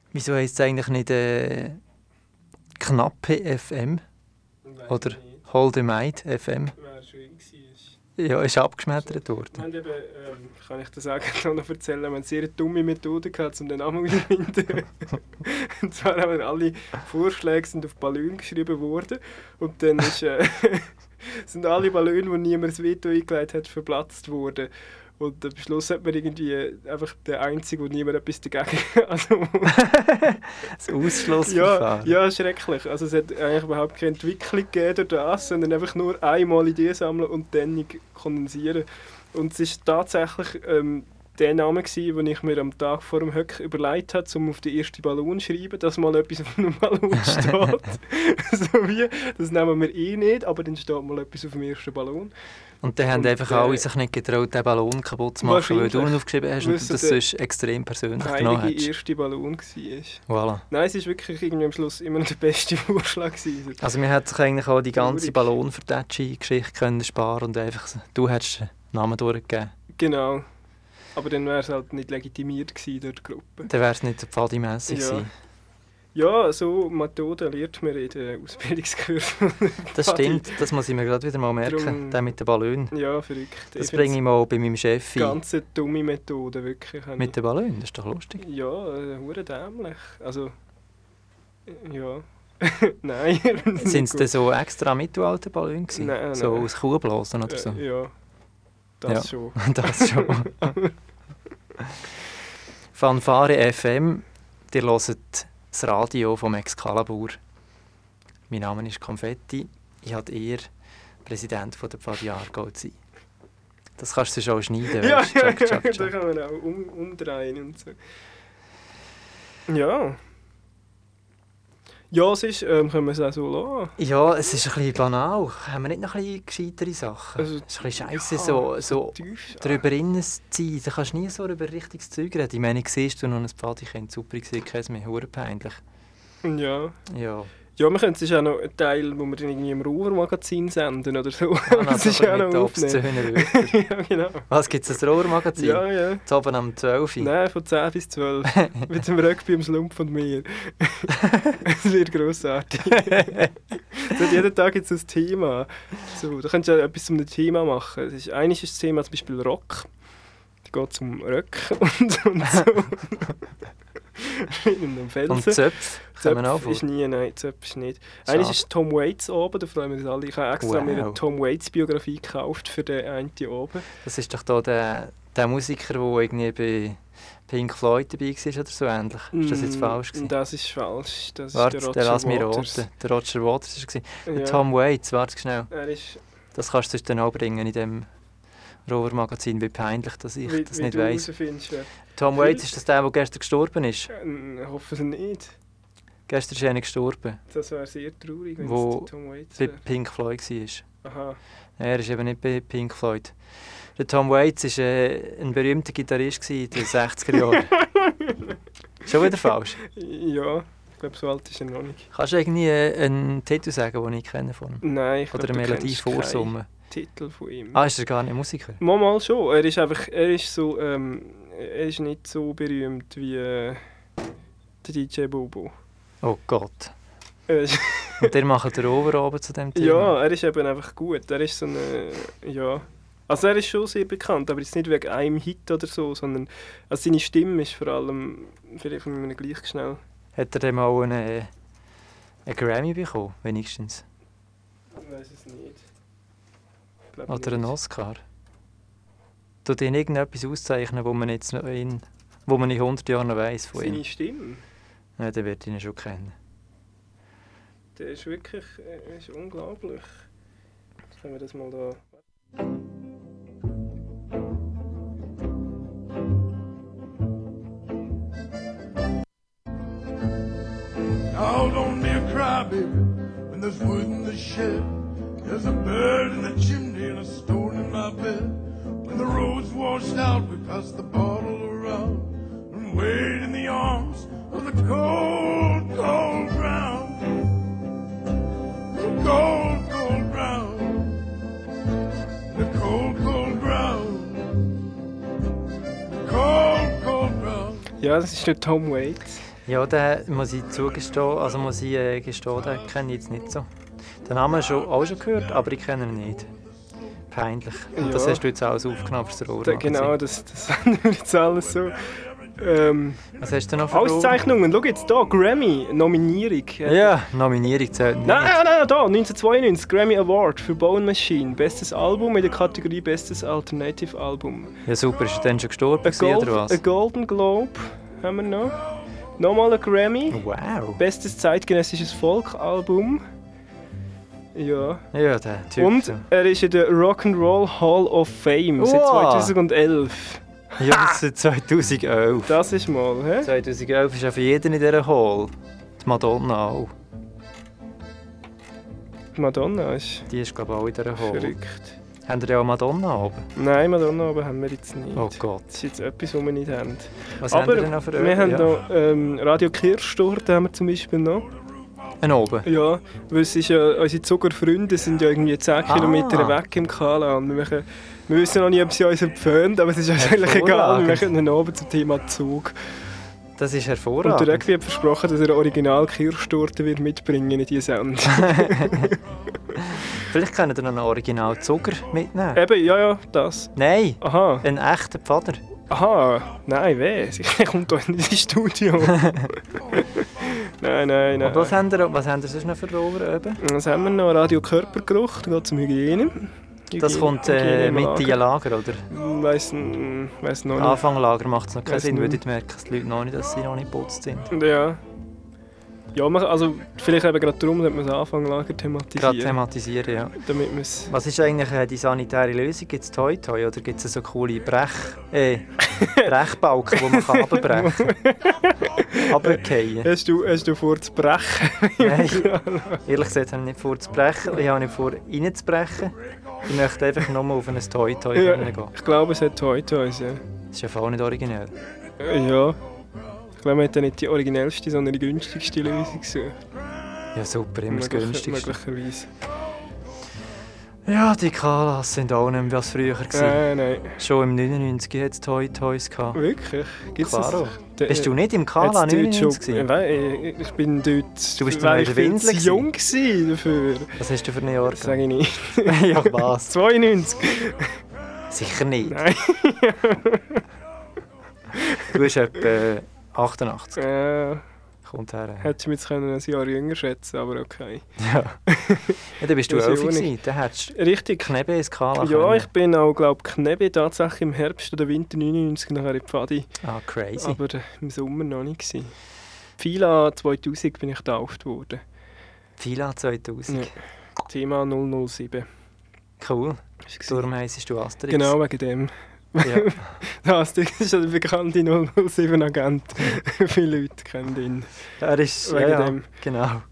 Wieso heisst es eigentlich nicht Knappe FM? Oder Holdemide FM? Wäre schön gewesen. Ja, ist abgeschmettert worden. Wir haben eben, kann ich das auch noch erzählen, wir haben eine sehr dumme Methode gehabt, um den Namen zu finden. Und zwar haben alle Vorschläge sind auf Ballon geschrieben worden und dann sind alle Ballone, wo niemand das Veto eingelegt hat, verplatzt worden. Und am Schluss hat man irgendwie einfach der Einzige, wo niemand etwas dagegen also das Ausschlussverfahren. Ja, schrecklich. Also es hat eigentlich überhaupt keine Entwicklung gegeben durch das, sondern einfach nur einmal Ideen sammeln und dann kondensieren. Und es war tatsächlich der Name, den ich mir am Tag vor dem Höck überlegt habe, um auf den ersten Ballon zu schreiben, dass mal etwas auf einem Ballon steht. So wie, das nehmen wir eh nicht, aber dann steht mal etwas auf dem ersten Ballon. Und dann haben einfach alle sich nicht getraut, den Ballon kaputt zu machen, weil du ihn aufgeschrieben hast und du das sonst extrem persönlich genommen hast. Der erste Ballon war. Voilà. Nein, es war wirklich irgendwie am Schluss immer noch der beste Vorschlag gewesen. Also man hätte sich eigentlich auch die ganze Ballon-Vertätschi-Geschichte können sparen und einfach, du hättest den Namen durchgegeben. Genau. Aber dann wäre es halt nicht legitimiert gewesen durch die Gruppe. Dann wäre es nicht so pfadimässig gewesen. Ja, so Methoden lernt man in den Ausbildungskursen. Das stimmt, das muss ich mir gerade wieder mal merken, der mit den Ballonen. Ja, verrückt. Das bringe ich mal bei meinem Chef ein. Ganz dumme Methode, wirklich. Mit den Ballonen, das ist doch lustig. Ja, hure dämlich. Also, ja. Nein. Sind es denn so extra Mittelalter-Ballone gewesen? Nein. So aus Kuhblasen oder so? Ja, das schon. Das schon. Fanfare FM, ihr hört das Radio vom Excalibur. Mein Name ist Konfetti. Ich habe eher Präsident der Pfadi Aargau zu sein. Das kannst du schon schneiden. Ja, weißt? Check. Da kann man auch umdrehen und so. Ja. Ja, es ist, können wir es auch so lassen. Ja, es ist ein bisschen banal. Haben wir nicht noch ein bisschen gescheitere Sachen? Also, es ist ein bisschen scheisse, ja, so drüber innen zu sein. Da kannst du nie so über richtiges Zeug reden. Ich meine, siehst du noch ein Pfadikind, super, ich sehe keins mehr, verdammt peinlich. Ja. Ja. Ja, wir können es auch noch einen Teil, wo wir dann irgendwie im Ruhr-Magazin senden oder so. Das ist ja auch noch aufnehmen. Ja, genau. Was, gibt es ein Ruhr-Magazin? Ja, ja. Jetzt oben am 12 Uhr? Nein, von 10 bis 12. Mit dem Rugby am Slump und mir. Das wird grossartig. Jeden Tag gibt es ein Thema. So, da könntest du ja etwas zum Thema machen. Eines ist das Thema zum Beispiel Rock. Da geht es um Röck und so. In einem Felsen. Und Zöpf? Zöpf ist nie, nein, Zöpf ist nicht. Eigentlich ist Tom Waits oben, da freuen wir uns alle. Ich habe extra mir eine Tom Waits Biografie gekauft für den einen oben. Das ist doch da der Musiker, der irgendwie bei Pink Floyd dabei war oder so ähnlich. Ist das jetzt falsch gewesen? Das ist falsch. Das warte, ist der Roger Waters. Der Roger Waters war es. Ja. Tom Waits, warte schnell. Ist das kannst du dann auch bringen in dem Rover-Magazin, wie peinlich, dass ich das nicht weiss. Tom Waits, ist das der gestern gestorben ist? Ich hoffe es nicht. Gestern ist einer gestorben. Das wäre sehr traurig, wenn es Tom Waits bei Pink Floyd war. Aha. Er ist eben nicht bei Pink Floyd. Der Tom Waits war ein berühmter Gitarrist in den 60er Jahren. Schon wieder falsch? Ja, ich glaube, so alt ist er noch nicht. Kannst du irgendwie einen Titel sagen, den ich kenne von ihm? Nein, ich oder eine Melodie vorsummen? Titel von ihm. Ah, ist er gar nicht Musiker? Mal schon. Er ist so, er ist nicht so berühmt wie der DJ Bobo. Oh Gott. Und der macht den Over zu dem Thema? Ja, er ist eben einfach gut. Er ist so eine, ja. Also er ist schon sehr bekannt, aber jetzt nicht wegen einem Hit oder so, sondern also seine Stimme ist vor allem, vielleicht wenn man gleich schnell... Hat er denn mal einen Grammy bekommen, wenigstens? Ich weiß es nicht. Oder einen Oscar? Tut ihn irgendetwas auszeichnen, wo man jetzt noch wo man in 100 Jahren noch weiss von ihm? Seine Stimme? Ja, den wird ihn schon kennen. Der ist wirklich ist unglaublich. Jetzt können wir das mal da... Oh, don't be a crybaby when there's wood in the shed. There's a bird in the chimney and a stone in my bed. When the road's washed out, we pass the bottle around and wait in the arms of the cold, cold ground. The cold, cold ground. The cold, cold ground. The cold, cold ground. Ja, das ist der Tom Waits. Ja, den muss ich zugestehen, also muss ich gestehen, den kenne ich jetzt nicht so. Den Namen auch schon gehört, aber ich kenne ihn nicht. Peinlich. Und Ja. das hast du jetzt alles aufgenommen fürs Rohr. Genau, das haben wir jetzt alles so. Was hast du noch für Rohr? Auszeichnungen, schau jetzt hier, Grammy, Nominierung. Ja, Nominierung zählt nicht. Nein, da, 1992, Grammy Award für Bone Machine. Bestes Album in der Kategorie Bestes Alternative Album. Ja super, ist er dann schon gestorben oder was? Ein Golden Globe haben wir noch. Nochmal ein Grammy. Wow. Bestes zeitgenössisches Folk-Album. Ja. Ja, der Typ. Und so. er ist in der Rock'n'Roll Hall of Fame seit Wow. 2011. Ja, das ist 2011. Das ist mal, hä? 2011 ist ja für jeden in dieser Hall. Die Madonna auch. Die Madonna ist Die ist glaube ich auch in dieser Hall. verrückt. Haben wir ja auch Madonna oben? Nein, Madonna aber haben wir jetzt nicht. Oh Gott. Das ist jetzt etwas, was wir nicht haben. Was Aber haben wir denn noch für wir haben ja. noch Radio Kirchdorf, haben wir zum Beispiel noch. Ein oben? Ja, weil es ist ja, unsere Zuckerfreunde sind ja irgendwie 10 Kilometer weg im Kalan. Wir wissen noch nicht, ob sie uns empfehlen, aber es ist uns eigentlich egal. Wir machen einen oben zum Thema Zug. Das ist Und hervorragend. der Röckli hat versprochen, dass er original Kirschtorte wird mitbringen in diese Sendung. Vielleicht können wir noch einen Original Zucker mitnehmen. Eben, ja, das. Nein, Aha, einen echten Pfader. nein, wer? Sicher kommt hier in das Studio. Nein. Und was haben wir sonst noch für Rover oben? Was haben wir noch? Radio Körpergeruch, da geht es um Hygiene. Das kommt Hygiene im mit in Lager, oder? Weiss noch nicht. Anfanglager macht es noch keinen Weiss Sinn, nicht. weil ich merke, dass die Leute noch nicht, dass sie noch nicht geputzt sind. Ja. Ja, also vielleicht eben gerade darum, dass man das Anfanglager Gerade thematisieren. thematisieren, ja. Damit man es... Was ist eigentlich die sanitäre Lösung? Gibt es Toi Toi oder gibt es so coole Brechbalken, die man runterbrechen kann? Runterfallen? Hast du vor zu brechen? Nein, ehrlich gesagt habe ich nicht vor zu brechen. Ich habe nicht vor reinzubrechen. Ich möchte einfach nur auf ein Toi Toi Ja, gehen. ich glaube, es hat Toy Toys, ja. Das ist ja voll nicht originell. Ja. Ich glaube, man hat ja nicht die originellste, sondern die günstigste Lösung gesucht. Ja super, immer das günstigste. Möglicherweise. Ja, die Kalas sind auch nicht mehr, was früher war. Nein. Schon im 99 hat es Toi Toys gehabt. Wirklich? Gibt's Klaro. das? Bist du nicht im Kala 99 gewesen? Nein, ich bin dort... Du bist weil doch ich noch viel Winzler zu jung gewesen dafür. Was hast du für ein Jahr? Das sage ich nicht. Ja, was? 92. Sicher nicht. Nein. Du bist etwa 88. Ja, Kommt her. hättest du mich jetzt ein Jahr jünger schätzen, aber okay. Ja. Ja, dann bist du Weiß ich 11 auch nicht. gewesen. Dann hättest du Richtig. Knebe ins Kala Ja, können. ich bin auch, glaube ich, Knebe tatsächlich im Herbst oder Winter 99 nachher in Pfadi. Ah, crazy. Aber im Sommer noch nicht gewesen. Fila 2000 bin ich getauft worden. Fila 2000. Ja. Thema 007. Cool. Ist gewesen. Darum heissest du Asterix. Genau wegen dem. Ja. Der Asterix ist ja der bekannte 007-Agent. Viele Leute kennen ihn. Er ist... Wegen ja, dem. Genau.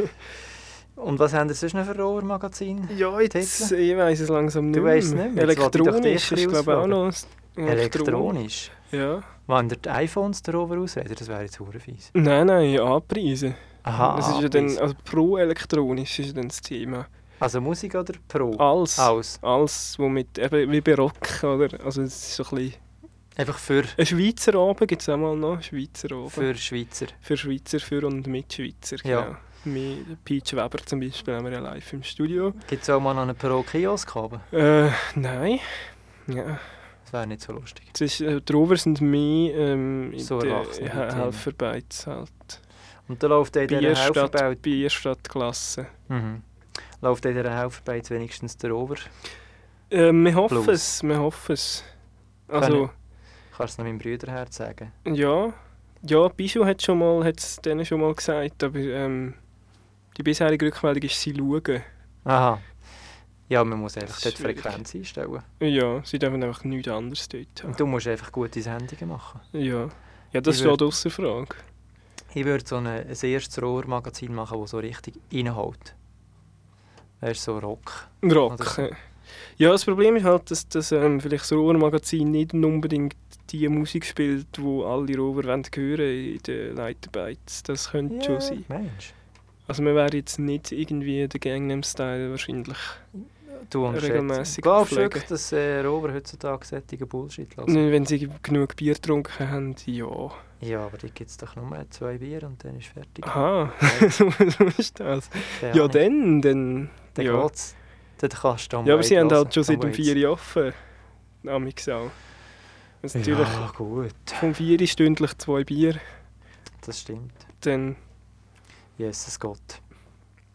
Und was haben wir sonst noch für Rover-Magazin? Ja, jetzt, Titel? ich weiss es langsam nicht Du mehr. weisst es nicht mehr. Jetzt wollte ich doch Elektronisch dich ist, glaube ich, auch noch... Elektronisch? Ja. Wollen dir die iPhones der Rover ausreden? Das wäre jetzt verdammt fies. Nein, anpreisen. Aha, Das ist ja dann, Preis. also pro elektronisch ist ja dann das Thema. Also Musik oder Pro? Alles. Alles. Alles, womit, eben wie bei Rock, oder? Also es ist so ein bisschen... Einfach für Ein Schweizer Abend gibt es auch mal noch, Schweizer Abend. Schweizer. Für Schweizer, für und mit Schweizer, Ja. genau. Mit Peach Weber zum Beispiel haben wir ja live im Studio. Gibt es auch mal noch einen Pro-Kiosk oben? Nein. Ja. Das wäre nicht so lustig. Es ist, die Rover sind mehr in So der erwachsene Themen. Helferbeits halt. Und da läuft in dieser Helferbau... Bierstadt-Klasse. Läuft in dieser Helferbau jetzt wenigstens der Rover? Wir hoffen Plus. es. Also, Kannst du noch meinem Bruderherz sagen? ja. Ja, Bijou hat es denen schon mal gesagt, aber die bisherige Rückmeldung ist, sie schauen. Aha. Ja, man muss einfach Das dort ist schwierig. Frequenz einstellen. Ja, sie dürfen einfach nichts anderes dort haben. Und du musst einfach gute Sendungen machen. Ja, das Ich steht würd- ausser Frage. Ich würde so ein erstes Rohrmagazin machen, das so richtig reinhaut. Weißt du, so Rock. Rock. Oder so. Ja, das Problem ist halt, dass vielleicht das Rover-Magazin nicht unbedingt die Musik spielt, die alle Rover hören wollen in den Leiterbytes. Das könnte schon sein. Mensch. Also wir wären jetzt nicht irgendwie der Gangnam-Style wahrscheinlich. Du Regelmässig Glaubst du pflegen. wirklich, dass Rover heutzutage solche Bullshit lassen? Wenn sie genug Bier getrunken haben, ja. Ja, aber da gibt es doch nur 2 Bier und dann ist fertig. Aha, Ja, so ist das. keine Ja, Ahnung. dann Dann ja. geht's. Dann kannst du am Ja, aber sie Wade haben hören, halt schon seit am dem Waze. 4 Uhr offen. Amix auch. Also natürlich Ja, gut. vom 4 Uhr stündlich 2 Bier, Das stimmt. dann Jesus Gott.